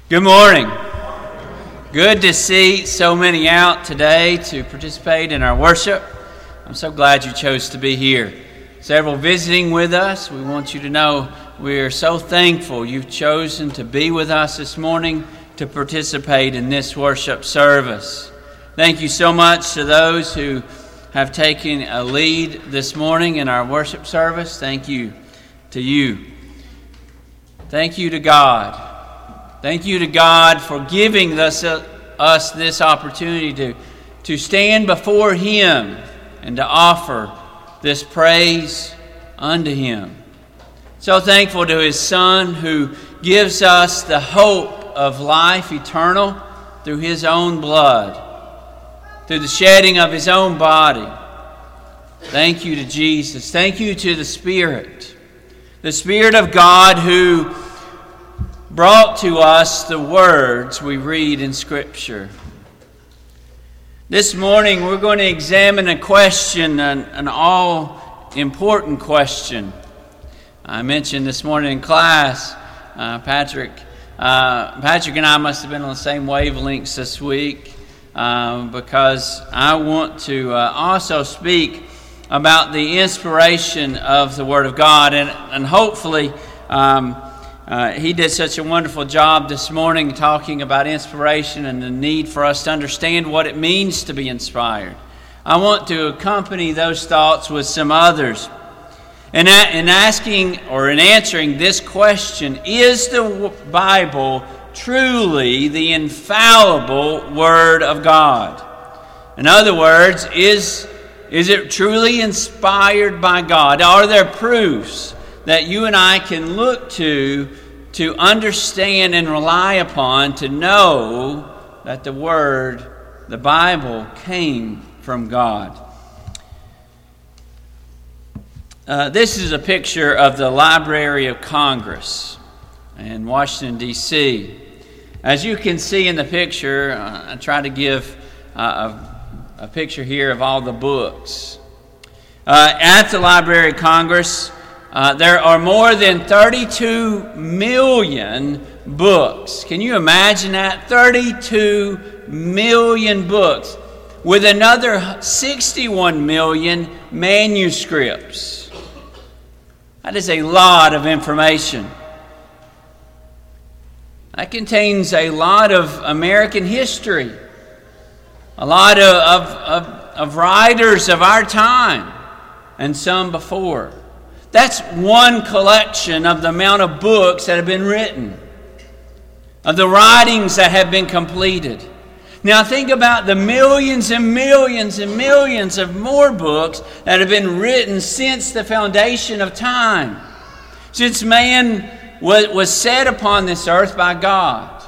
Good morning. Good to see so many out today to participate in our worship. I'm so glad you chose to be here. Several visiting with us. We want you to know we are so thankful you've chosen to be with us this morning to participate in this worship service. Thank you so much to those who have taken a lead this morning in our worship service. Thank you to you. Thank you to God. Thank you to God for giving us this opportunity to stand before Him and to offer this praise unto Him. So thankful to His Son who gives us the hope of life eternal through His own blood, through the shedding of His own body. Thank you to Jesus. Thank you to the Spirit of God who brought to us the words we read in Scripture. This morning we're going to examine a question, an all-important question. I mentioned this morning in class, Patrick and I must have been on the same wavelengths this week because I want to also speak about the inspiration of the Word of God, and hopefully he did such a wonderful job this morning talking about inspiration and the need for us to understand what it means to be inspired. I want to accompany those thoughts with some others. In answering this question, is the Bible truly the infallible Word of God? In other words, is it truly inspired by God? Are there proofs that you and I can look to understand and rely upon to know that the Word, the Bible, came from God? This is a picture of the Library of Congress in Washington, D.C. As you can see in the picture, I try to give a picture here of all the books. At the Library of Congress, there are more than 32 million books. Can you imagine that? 32 million books, with another 61 million manuscripts. That is a lot of information. That contains a lot of American history, a lot of writers of our time, and some before. That's one collection of the amount of books that have been written, of the writings that have been completed. Now think about the millions and millions and millions of more books that have been written since the foundation of time, since man was set upon this earth by God.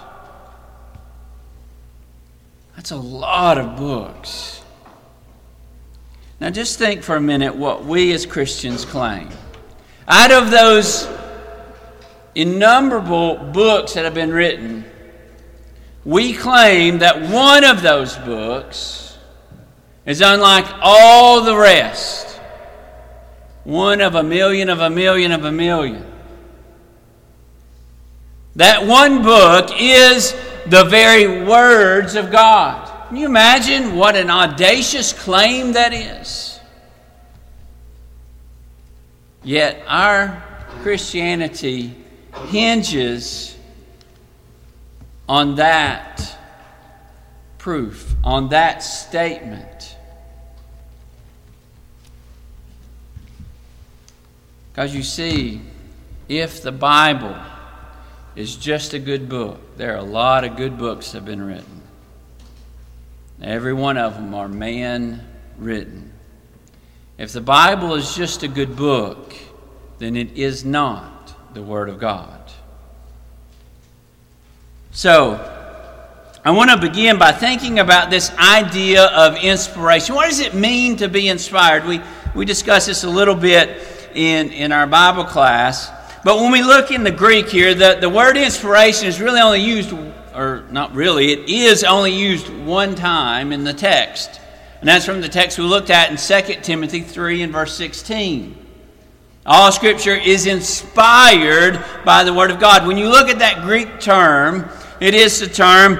That's a lot of books. Now just think for a minute what we as Christians claim. Out of those innumerable books that have been written, we claim that one of those books is unlike all the rest. One of a million of a million of a million. That one book is the very words of God. Can you imagine what an audacious claim that is? Yet our Christianity hinges on that proof, on that statement. Because you see, if the Bible is just a good book, there are a lot of good books that have been written. Every one of them are man-written. If the Bible is just a good book, then it is not the Word of God. So, I want to begin by thinking about this idea of inspiration. What does it mean to be inspired? We discussed this a little bit in our Bible class. But when we look in the Greek here, the word inspiration is really only used, or not really, it is only used one time in the text. And that's from the text we looked at in 2 Timothy 3 and verse 16. All Scripture is inspired by the Word of God. When you look at that Greek term, It is the term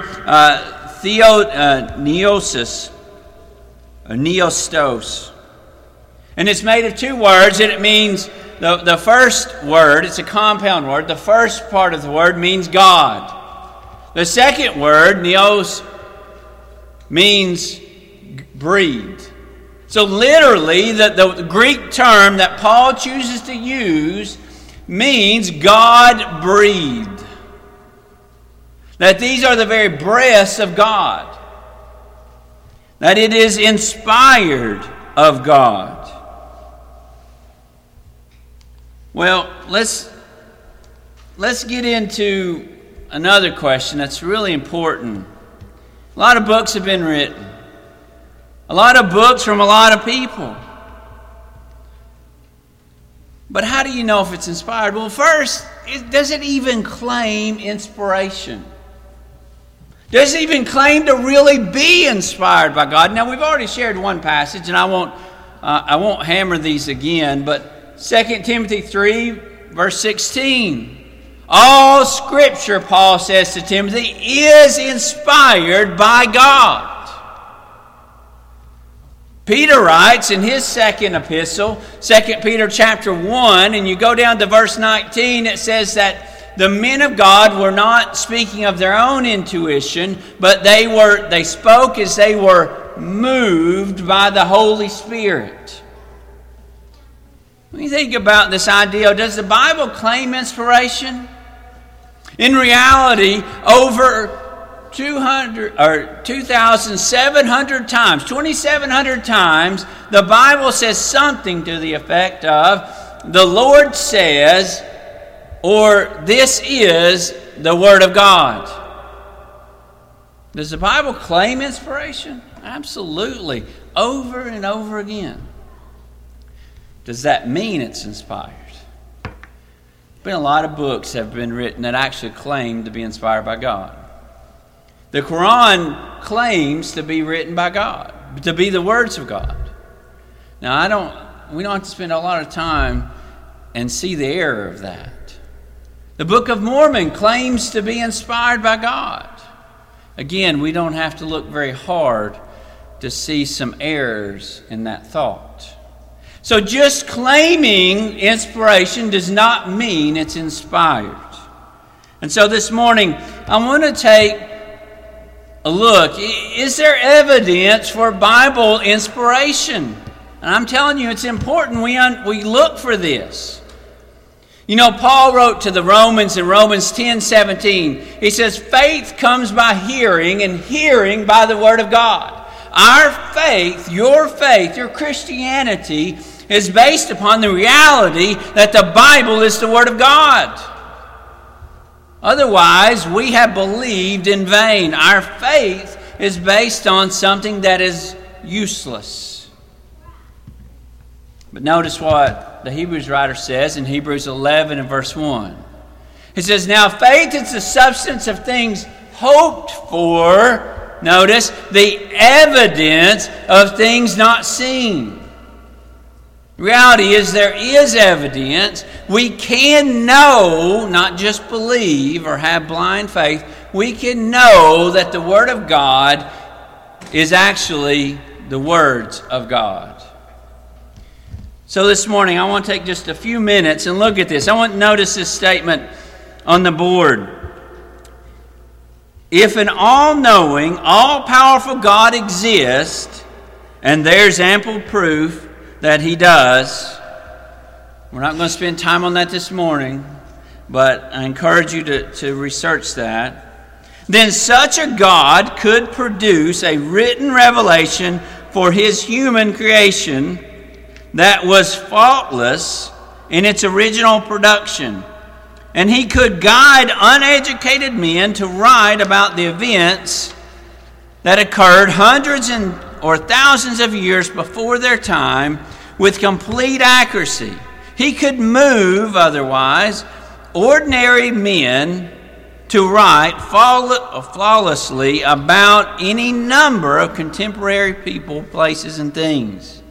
theoneosis, or neostos. And it's made of two words, and it means, the first word, it's a compound word. The first part of the word means God. The second word, neos, means breathed. So literally, the Greek term that Paul chooses to use means God breathed. That these are the very breaths of God. That it is inspired of God. Well, let's get into another question that's really important. A lot of books have been written. A lot of books from a lot of people. But how do you know if it's inspired? Well, first, does it even claim inspiration? Does it even claim to really be inspired by God? Now, we've already shared one passage, and I won't hammer these again, but 2 Timothy 3, verse 16. All Scripture, Paul says to Timothy, is inspired by God. Peter writes in his second epistle, 2 Peter chapter 1, and you go down to verse 19, it says that the men of God were not speaking of their own intuition, but they spoke as they were moved by the Holy Spirit. When you think about this idea, does the Bible claim inspiration? In reality, over 2,700 times, 2,700 times, the Bible says something to the effect of, the Lord says, or this is the Word of God. Does the Bible claim inspiration? Absolutely. Over and over again. Does that mean it's inspired? Been a lot of books have been written that actually claim to be inspired by God. The Quran claims to be written by God, to be the words of God. Now, we don't have to spend a lot of time and see the error of that. The Book of Mormon claims to be inspired by God. Again, we don't have to look very hard to see some errors in that thought. So just claiming inspiration does not mean it's inspired. And so this morning, I want to take a look. Is there evidence for Bible inspiration? And I'm telling you, it's important we look for this. You know, Paul wrote to the Romans in Romans 10:17. He says, faith comes by hearing, and hearing by the Word of God. Our faith, your Christianity, is based upon the reality that the Bible is the Word of God. Otherwise, we have believed in vain. Our faith is based on something that is useless. But notice what the Hebrews writer says in Hebrews 11 and verse 1. He says, now faith is the substance of things hoped for. Notice, the evidence of things not seen. The reality is there is evidence. We can know, not just believe or have blind faith. We can know that the Word of God is actually the words of God. So this morning, I want to take just a few minutes and look at this. I want to notice this statement on the board. If an all-knowing, all-powerful God exists, and there's ample proof that He does, we're not going to spend time on that this morning, but I encourage you to research that, then such a God could produce a written revelation for His human creation that was faultless in its original production. And He could guide uneducated men to write about the events that occurred hundreds or thousands of years before their time with complete accuracy. He could move, otherwise, ordinary men to write flawlessly about any number of contemporary people, places, and things.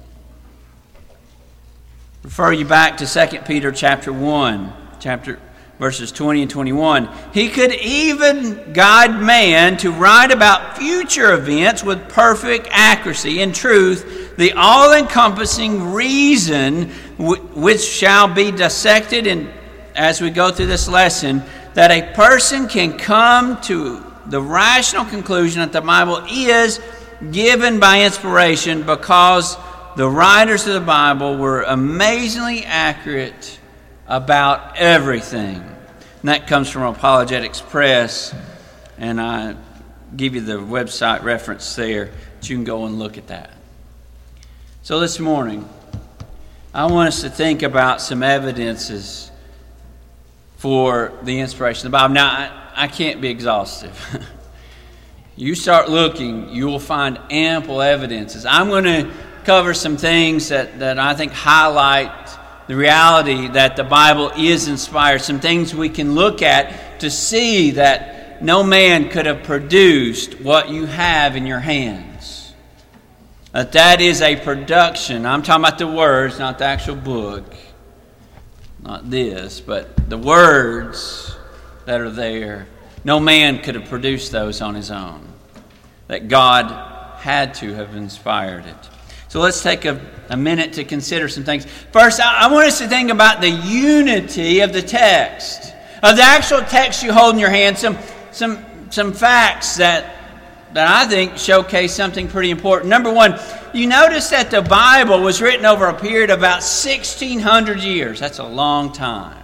Refer you back to 2 Peter chapter 1, verses 20 and 21. He could even guide man to write about future events with perfect accuracy. In truth, the all-encompassing reason which shall be dissected as we go through this lesson, that a person can come to the rational conclusion that the Bible is given by inspiration because the writers of the Bible were amazingly accurate about everything. And that comes from Apologetics Press, and I give you the website reference there that you can go and look at that. So this morning, I want us to think about some evidences for the inspiration of the Bible. Now, I can't be exhaustive. You start looking, you will find ample evidences. I'm going to cover some things that I think highlight the reality that the Bible is inspired. Some things we can look at to see that no man could have produced what you have in your hands. That is a production. I'm talking about the words, not the actual book. Not this, but the words that are there. No man could have produced those on his own. That God had to have inspired it. So let's take a minute to consider some things. First, I want us to think about the unity of the text. Of the actual text you hold in your hand, some facts that I think showcase something pretty important. Number one, you notice that the Bible was written over a period of about 1,600 years. That's a long time.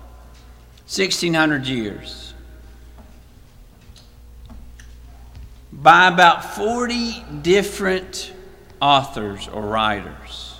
1,600 years. By about 40 different authors or writers.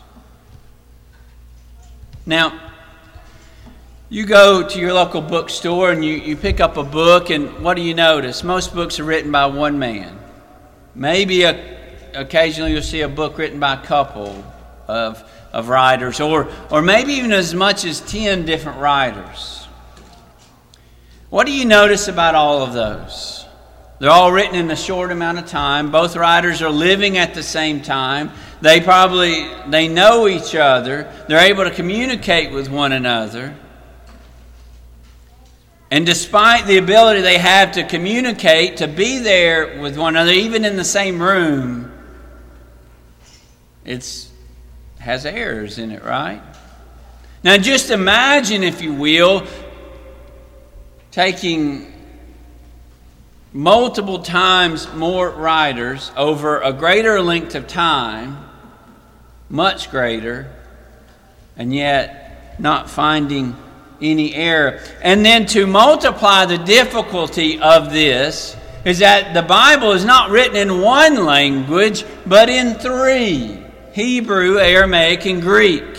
Now, you go to your local bookstore and you pick up a book, and what do you notice? Most books are written by one man. Maybe occasionally you'll see a book written by a couple of writers, or maybe even as much as 10 different writers. What do you notice about all of those? They're all written in a short amount of time. Both writers are living at the same time. They know each other. They're able to communicate with one another. And despite the ability they have to communicate, to be there with one another, even in the same room, it has errors in it, right? Now just imagine, if you will, taking multiple times more writers over a greater length of time, much greater, and yet not finding any error. And then to multiply the difficulty of this is that the Bible is not written in one language, but in three: Hebrew, Aramaic, and Greek.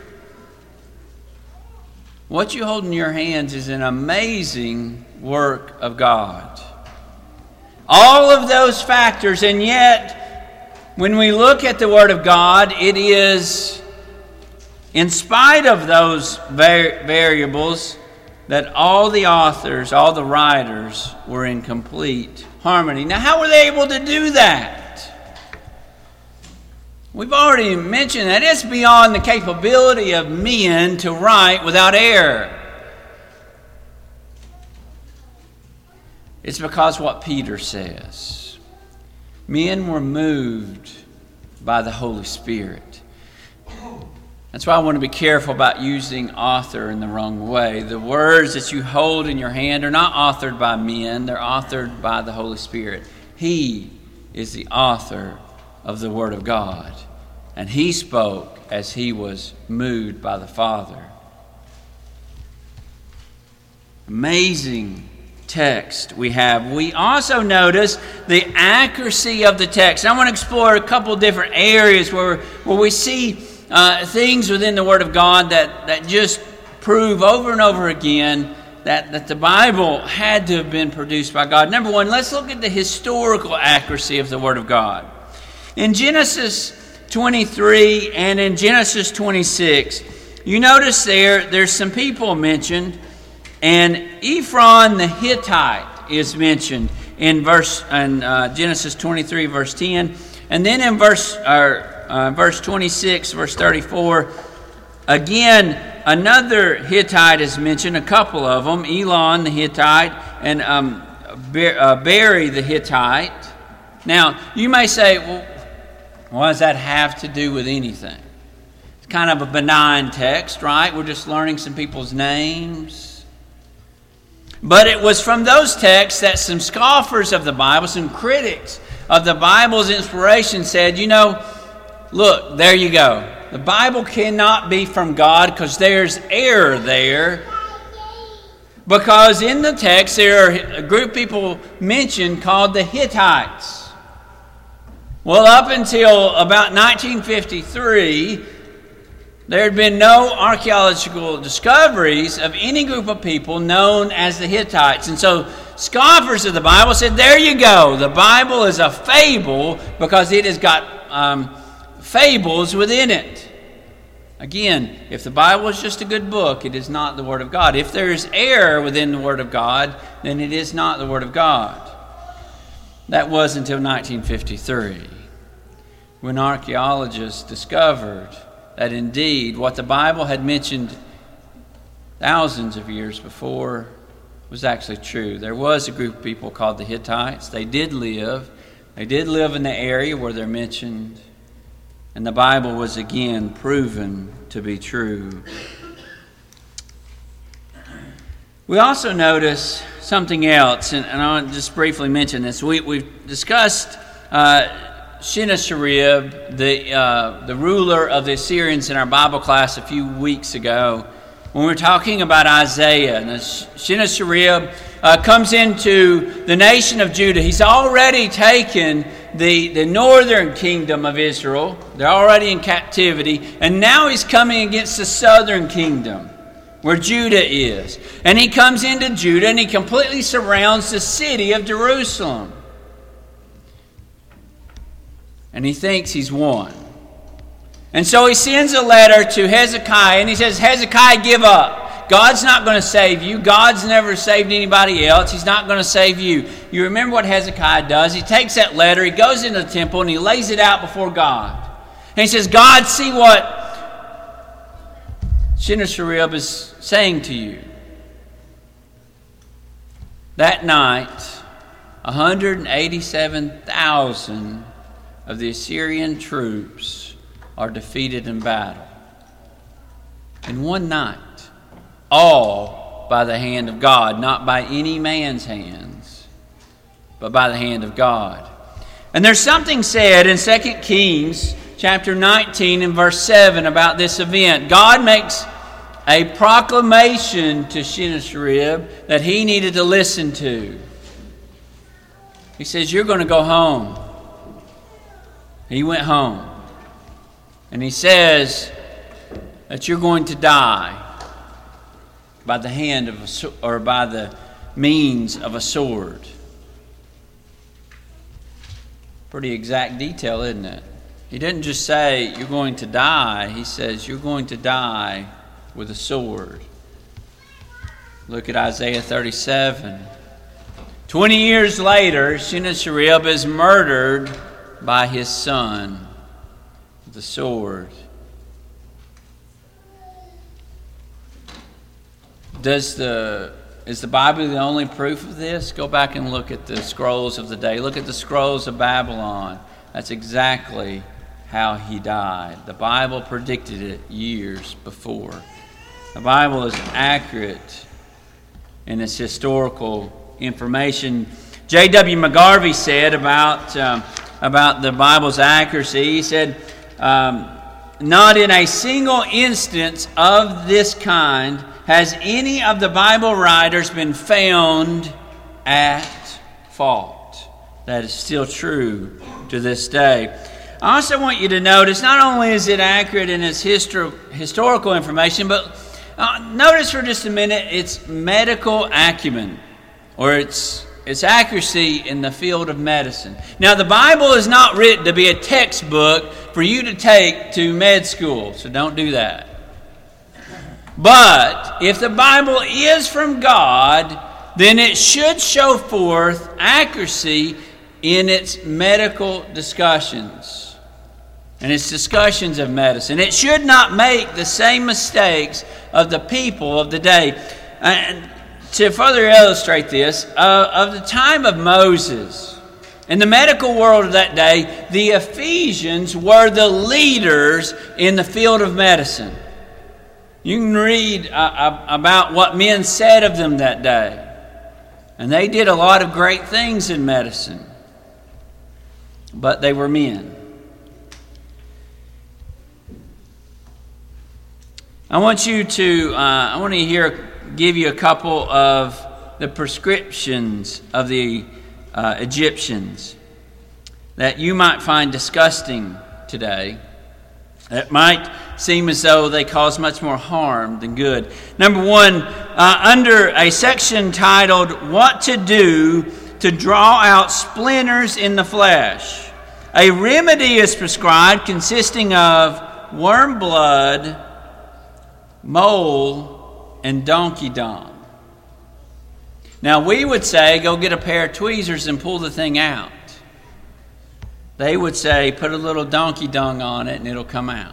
What you hold in your hands is an amazing work of God. All of those factors, and yet when we look at the Word of God, it is, in spite of those variables, that all the authors, all the writers were in complete harmony. Now, how were they able to do that? We've already mentioned that it's beyond the capability of men to write without error. It's because what Peter says. Men were moved by the Holy Spirit. That's why I want to be careful about using author in the wrong way. The words that you hold in your hand are not authored by men. They're authored by the Holy Spirit. He is the author of the Word of God. And He spoke as He was moved by the Father. Amazing text we have. We also notice the accuracy of the text. I want to explore a couple different areas where we see things within the Word of God that just prove over and over again that the Bible had to have been produced by God. Number one, let's look at the historical accuracy of the Word of God. In Genesis 23 and in Genesis 26, you notice there's some people mentioned. And Ephron the Hittite is mentioned in Genesis 23, verse 10. And then in verse 26, verse 34, Again, another Hittite is mentioned, a couple of them, Elon the Hittite and Beri the Hittite. Now, you may say, well, what does that have to do with anything? It's kind of a benign text, right? We're just learning some people's names. But it was from those texts that some scoffers of the Bible, some critics of the Bible's inspiration said, look, there you go. The Bible cannot be from God because there's error there. Because in the text there are a group of people mentioned called the Hittites. Well, up until about 1953, there had been no archaeological discoveries of any group of people known as the Hittites. And so scoffers of the Bible said, there you go. The Bible is a fable because it has got fables within it. Again, if the Bible is just a good book, it is not the Word of God. If there is error within the Word of God, then it is not the Word of God. That was until 1953, when archaeologists discovered that indeed what the Bible had mentioned thousands of years before was actually true. There was a group of people called the Hittites. They did live in the area where they're mentioned. And the Bible was again proven to be true. We also notice something else, and I want to just briefly mention this. We've discussed Sennacherib, the ruler of the Assyrians, in our Bible class a few weeks ago, when we were talking about Isaiah. And Sennacherib comes into the nation of Judah. He's already taken the northern kingdom of Israel. They're already in captivity. And now he's coming against the southern kingdom, where Judah is. And he comes into Judah and he completely surrounds the city of Jerusalem. And he thinks he's won. And so he sends a letter to Hezekiah and he says, Hezekiah, give up. God's not going to save you. God's never saved anybody else. He's not going to save you. You remember what Hezekiah does? He takes that letter, he goes into the temple, and he lays it out before God. And he says, God, see what Sennacherib is saying to you. That night, 187,000 of the Assyrian troops are defeated in battle. In one night. All by the hand of God, not by any man's hands, but by the hand of God. And there's something said in 2 Kings chapter 19 and verse 7 about this event. God makes a proclamation to Sennacherib that he needed to listen to. He says, you're going to go home. He went home. And he says that you're going to die by the hand of or by the means of a sword. Pretty exact detail, isn't it? He didn't just say you're going to die. He says you're going to die with a sword. Look at Isaiah 37. 20 years later, Sennacherib is murdered by his son with a sword. Is the Bible the only proof of this? Go back and look at the scrolls of the day. Look at the scrolls of Babylon. That's exactly how he died. The Bible predicted it years before. The Bible is accurate in its historical information. J.W. McGarvey said about the Bible's accuracy, he said, not in a single instance of this kind has any of the Bible writers been found at fault. That is still true to this day. I also want you to notice, not only is it accurate in its historical information, but notice for just a minute its medical acumen, or its accuracy in the field of medicine. Now, the Bible is not written to be a textbook for you to take to med school, so don't do that. But if the Bible is from God, then it should show forth accuracy in its medical discussions. and its discussions of medicine. It should not make the same mistakes of the people of the day. And to further illustrate this, of the time of Moses, in the medical world of that day, the Ephesians were the leaders in the field of medicine. You can read about what men said of them that day. And they did a lot of great things in medicine. But they were men. I want to give you a couple of the prescriptions of the Egyptians that you might find disgusting today. It might seem as though they cause much more harm than good. Number one, under a section titled, What to Do to Draw Out Splinters in the Flesh, a remedy is prescribed consisting of worm blood, mole, and donkey dung. Now we would say, go get a pair of tweezers and pull the thing out. They would say, put a little donkey dung on it and it'll come out.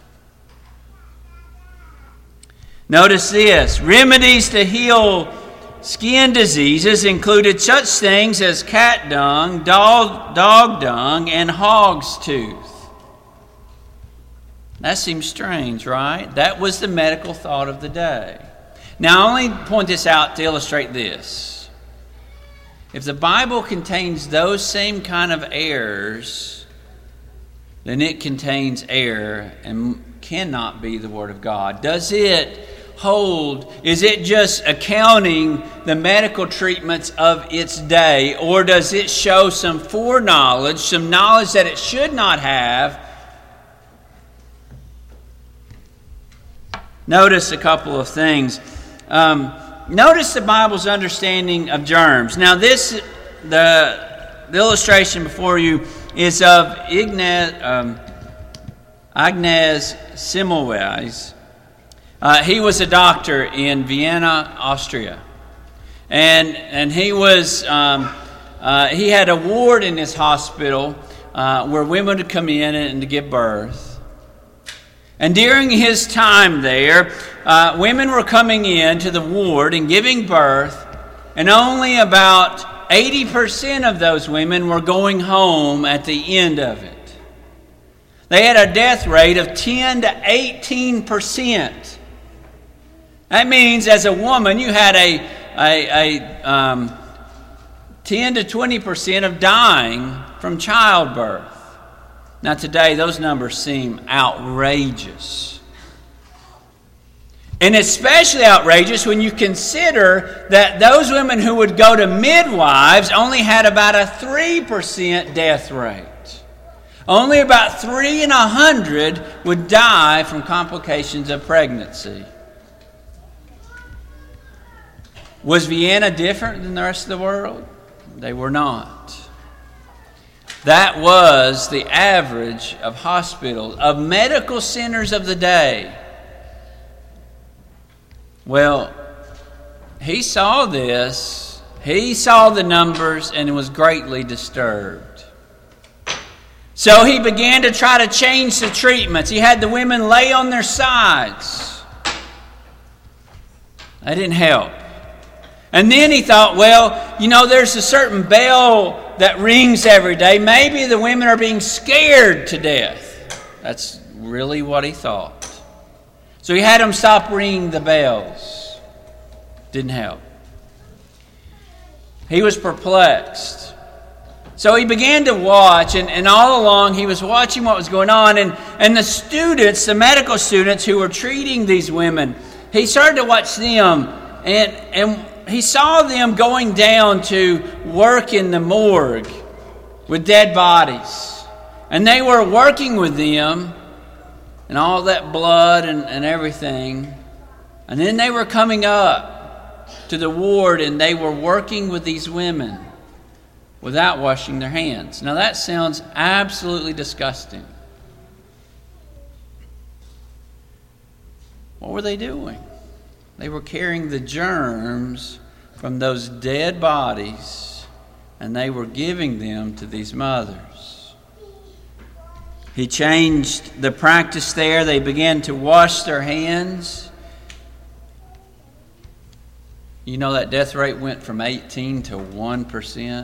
Notice this. Remedies to heal skin diseases included such things as cat dung, dog dung, and hog's tooth. That seems strange, right? That was the medical thought of the day. Now, I only point this out to illustrate this. If the Bible contains those same kind of errors, then it contains error and cannot be the Word of God. Does it hold? Is it just accounting the medical treatments of its day, or does it show some foreknowledge, some knowledge that it should not have? Notice a couple of things. Notice the Bible's understanding of germs. Now, the illustration before you is of Ignaz Semmelweis. He was a doctor in Vienna, Austria, and he was he had a ward in his hospital where women would come in and to give birth. And during his time there, women were coming in to the ward and giving birth, and only about 80% of those women were going home at the end of it. They had a death rate of 10 to 18%. That means as a woman, you had a 10 to 20% of dying from childbirth. Now today, those numbers seem outrageous. And especially outrageous when you consider that those women who would go to midwives only had about a 3% death rate. Only about 3 in 100 would die from complications of pregnancy. Was Vienna different than the rest of the world? They were not. That was the average of hospitals, of medical centers of the day. Well, he saw this, he saw the numbers, and was greatly disturbed. So he began to try to change the treatments. He had the women lay on their sides. That didn't help. And then he thought, well, there's a certain bell that rings every day. Maybe the women are being scared to death. That's really what he thought. So he had them stop ringing the bells. Didn't help. He was perplexed. So he began to watch, and all along he was watching what was going on. And the students, the medical students who were treating these women, he started to watch them, and he saw them going down to work in the morgue with dead bodies. And they were working with them and all that blood and everything. And then they were coming up to the ward and they were working with these women without washing their hands. Now that sounds absolutely disgusting. What were they doing? They were carrying the germs from those dead bodies, and they were giving them to these mothers. He changed the practice there. They began to wash their hands. You know that death rate went from 18 to 1%.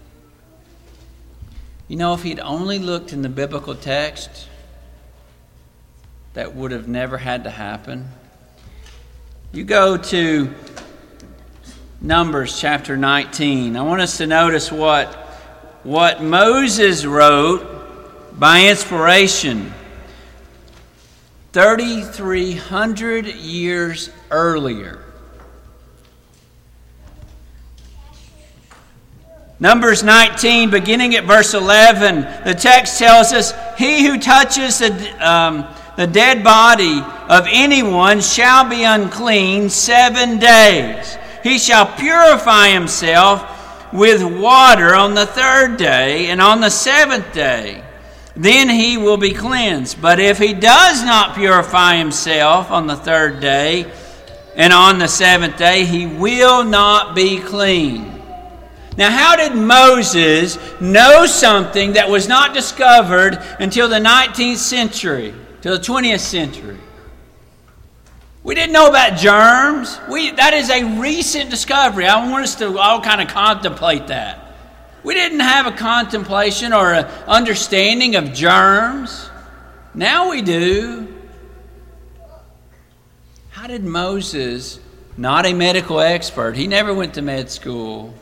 You know, if he'd only looked in the biblical text, that would have never had to happen. You go to Numbers chapter 19. I want us to notice what Moses wrote by inspiration 3,300 years earlier. Numbers 19, beginning at verse 11, the text tells us, "He who touches the dead body of anyone shall be unclean 7 days. He shall purify himself with water on the 3rd day, and on the 7th day. Then he will be cleansed. But if he does not purify himself on the 3rd day and on the 7th day, he will not be clean." Now, how did Moses know something that was not discovered until the 19th century, till the 20th century? We didn't know about germs. That is a recent discovery. I want us to all kind of contemplate that. We didn't have a contemplation or an understanding of germs. Now we do. How did Moses, not a medical expert, he never went to med school.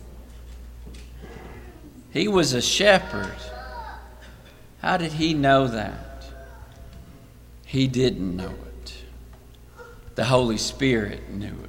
He was a shepherd. How did he know that? He didn't know it. The Holy Spirit knew it.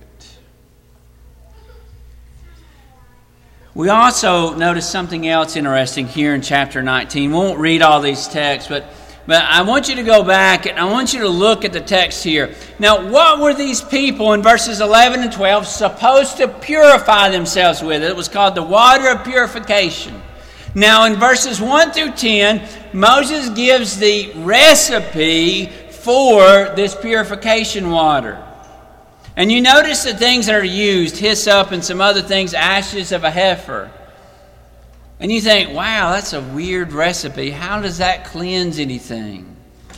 We also notice something else interesting here in chapter 19. We won't read all these texts, but I want you to go back and I want you to look at the text here. Now, what were these people in verses 11 and 12 supposed to purify themselves with? It was called the water of purification. Now, in verses 1 through 10, Moses gives the recipe for this purification water. And you notice the things that are used, hyssop and some other things, ashes of a heifer. And you think, wow, that's a weird recipe. How does that cleanse anything?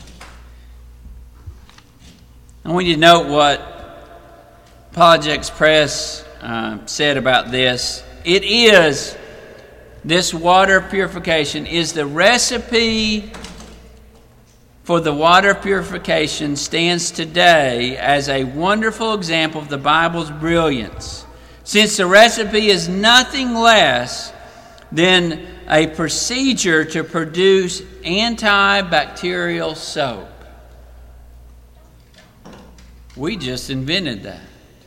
I want you to note what Apologetics Press said about this. It is, this water purification is the recipe for the water purification stands today as a wonderful example of the Bible's brilliance, since the recipe is nothing less than a procedure to produce antibacterial soap. We just invented that.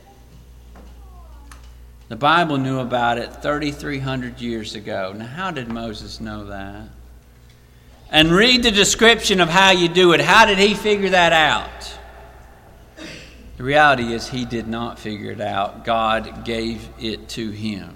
The Bible knew about it 3,300 years ago. Now, how did Moses know that? And read the description of how you do it. How did he figure that out? The reality is he did not figure it out. God gave it to him.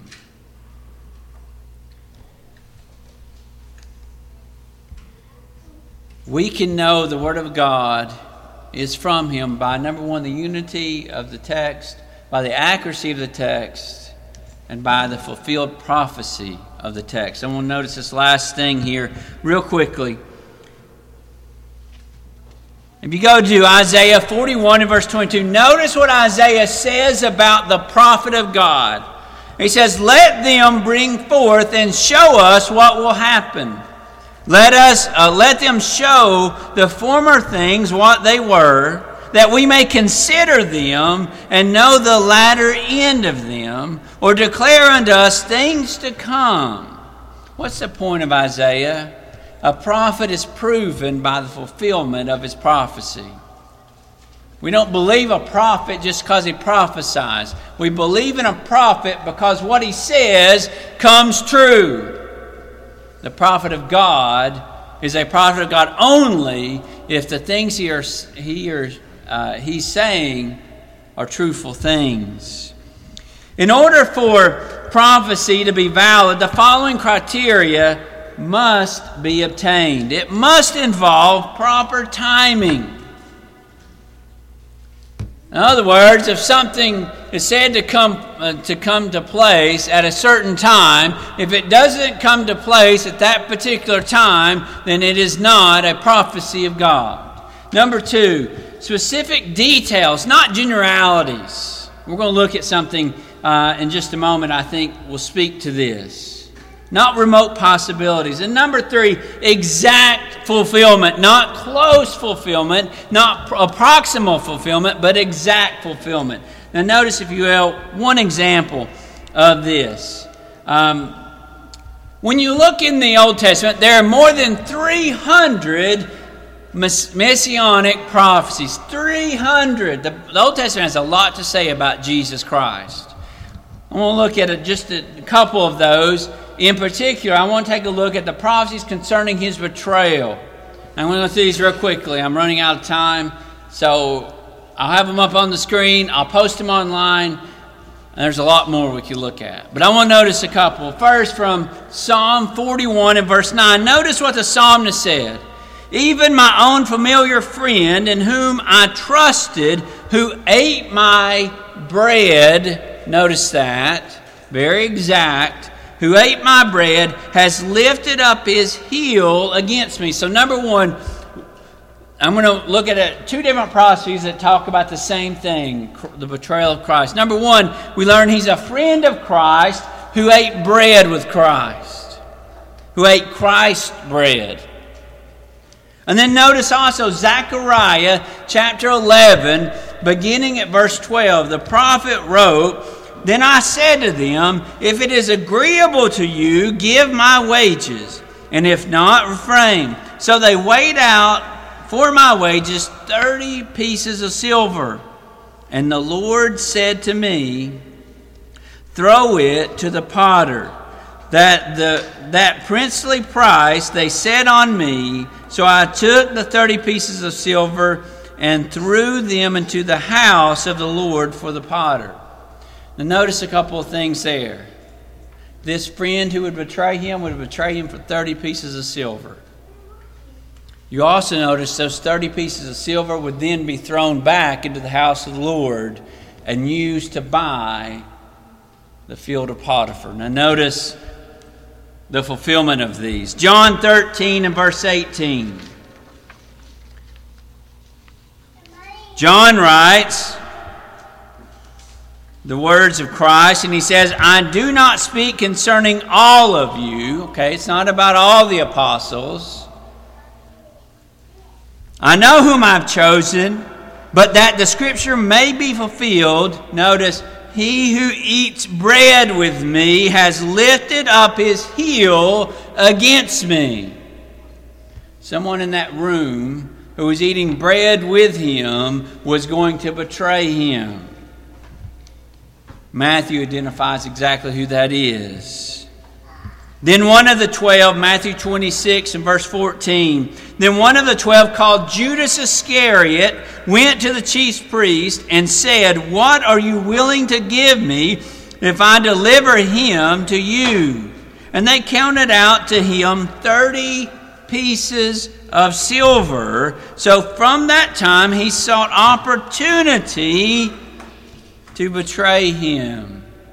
We can know the Word of God is from him by, number one, the unity of the text, by the accuracy of the text, and by the fulfilled prophecy of the text. I want to notice this last thing here real quickly. If you go to Isaiah 41 and verse 22, notice what Isaiah says about the prophet of God. He says, "Let them bring forth and show us what will happen. Let them show the former things what they were, that we may consider them and know the latter end of them, or declare unto us things to come." What's the point of Isaiah? A prophet is proven by the fulfillment of his prophecy. We don't believe a prophet just because he prophesies. We believe in a prophet because what he says comes true. The prophet of God is a prophet of God only if the things he's saying are truthful things. In order for prophecy to be valid, the following criteria must be obtained. It must involve proper timing. In In other words, if something is said to come to place at a certain time, if it doesn't come to place at that particular time, then it is not a prophecy of God. Number 2, specific details, not generalities. We're going to look at something in just a moment I think will speak to this. Not remote possibilities. And number 3, exact fulfillment. Not close fulfillment, not approximate fulfillment, but exact fulfillment. Now notice, if you will, one example of this. When you look in the Old Testament, there are more than 300 messianic prophecies. 300. The Old Testament has a lot to say about Jesus Christ. I want to look at just a couple of those. In particular, I want to take a look at the prophecies concerning his betrayal. I'm going to go through these real quickly. I'm running out of time, so I'll have them up on the screen. I'll post them online. And there's a lot more we can look at. But I want to notice a couple. First, from Psalm 41 and verse 9. Notice what the psalmist said. Even my own familiar friend in whom I trusted, who ate my bread, notice that, very exact, who ate my bread, has lifted up his heel against me. So number 1, I'm going to look at 2 different prophecies that talk about the same thing, the betrayal of Christ. Number 1, we learn he's a friend of Christ who ate bread with Christ, who ate Christ's bread. And then notice also Zechariah chapter 11, beginning at verse 12. The prophet wrote, Then I said to them, If it is agreeable to you, give my wages, and if not, refrain. So they weighed out for my wages 30 pieces of silver. And the Lord said to me, Throw it to the potter, that princely price they set on me. So I took the 30 pieces of silver and threw them into the house of the Lord for the potter. Now notice a couple of things there. This friend who would betray him for 30 pieces of silver. You also notice those 30 pieces of silver would then be thrown back into the house of the Lord and used to buy the field of Potiphar. Now notice the fulfillment of these. John 13 and verse 18. John writes the words of Christ, and he says, I do not speak concerning all of you. Okay, it's not about all the apostles. I know whom I've chosen, but that the scripture may be fulfilled. Notice, he who eats bread with me has lifted up his heel against me. Someone in that room who was eating bread with him was going to betray him. Matthew identifies exactly who that is. Then one of the 12, Matthew 26 and verse 14, then one of the 12, called Judas Iscariot, went to the chief priest and said, What are you willing to give me if I deliver him to you? And they counted out to him 30 pieces of silver. So from that time he sought opportunity to betray him.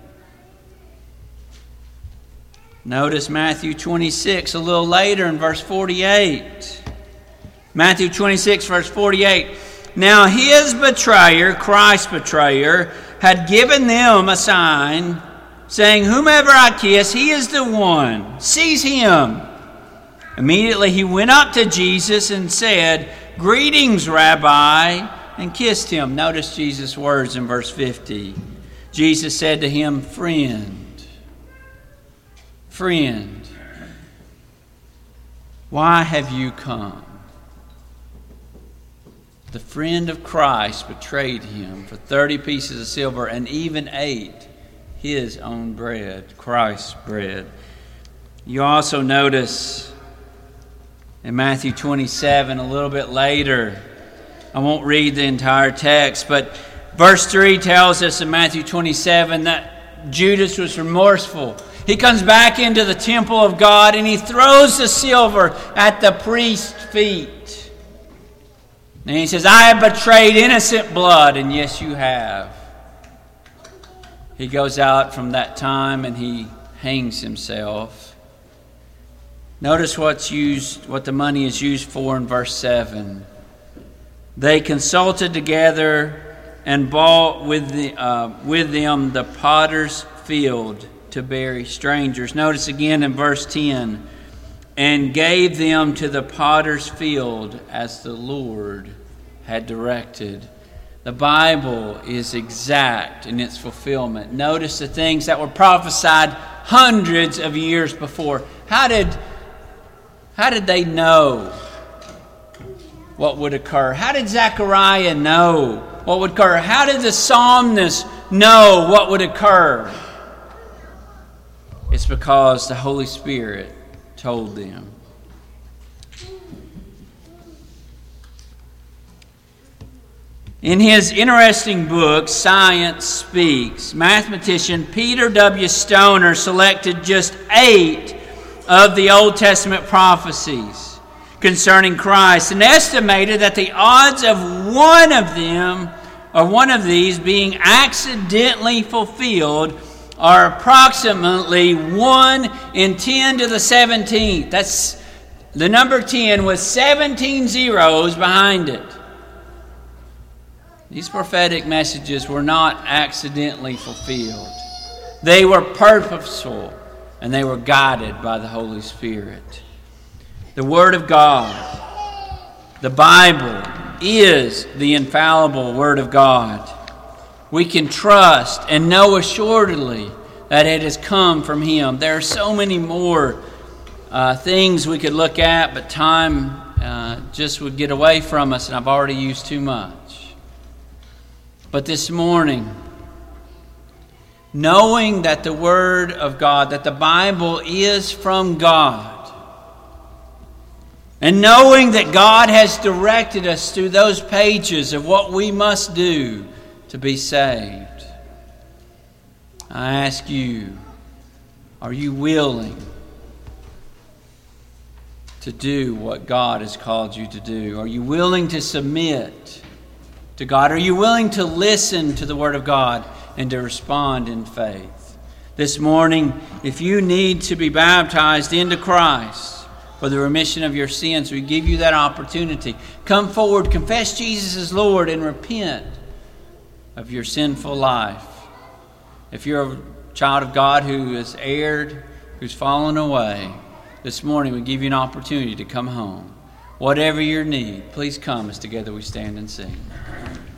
Notice Matthew 26 a little later in verse 48. Matthew 26 verse 48. Now his betrayer, Christ's betrayer, had given them a sign, saying, Whomever I kiss, he is the one. Seize him. Immediately he went up to Jesus and said, Greetings, Rabbi, and kissed him. Notice Jesus' words in verse 50. Jesus said to him, Friend, why have you come? The friend of Christ betrayed him for 30 pieces of silver and even ate his own bread, Christ's bread. You also notice in Matthew 27, a little bit later, I won't read the entire text, but verse 3 tells us in Matthew 27 that Judas was remorseful. He comes back into the temple of God and he throws the silver at the priest's feet. And he says, I have betrayed innocent blood, and yes, you have. He goes out from that time and he hangs himself. Notice what the money is used for in verse 7. They consulted together and bought with them the potter's field to bury strangers. Notice again in verse 10, and gave them to the potter's field as the Lord had directed. The Bible is exact in its fulfillment. Notice the things that were prophesied hundreds of years before. How did they know what would occur? How did Zechariah know what would occur? How did the psalmist know what would occur? It's because the Holy Spirit told them. In his interesting book, Science Speaks, mathematician Peter W. Stoner selected just 8 of the Old Testament prophecies concerning Christ and estimated that the odds of one of these being accidentally fulfilled are approximately 1 in 10 to the 17th. That's the number 10 with 17 zeros behind it. These prophetic messages were not accidentally fulfilled. They were purposeful and they were guided by the Holy Spirit. The Word of God, the Bible, is the infallible Word of God. We can trust and know assuredly that it has come from Him. There are so many more things we could look at, but time just would get away from us, and I've already used too much. But this morning, knowing that the Word of God, that the Bible is from God, and knowing that God has directed us through those pages of what we must do to be saved, I ask you, are you willing to do what God has called you to do? Are you willing to submit to God? Are you willing to listen to the Word of God and to respond in faith? This morning, if you need to be baptized into Christ for the remission of your sins, we give you that opportunity. Come forward, confess Jesus as Lord, and repent of your sinful life. If you're a child of God who has erred, who's fallen away, this morning we give you an opportunity to come home. Whatever your need, please come as together we stand and sing.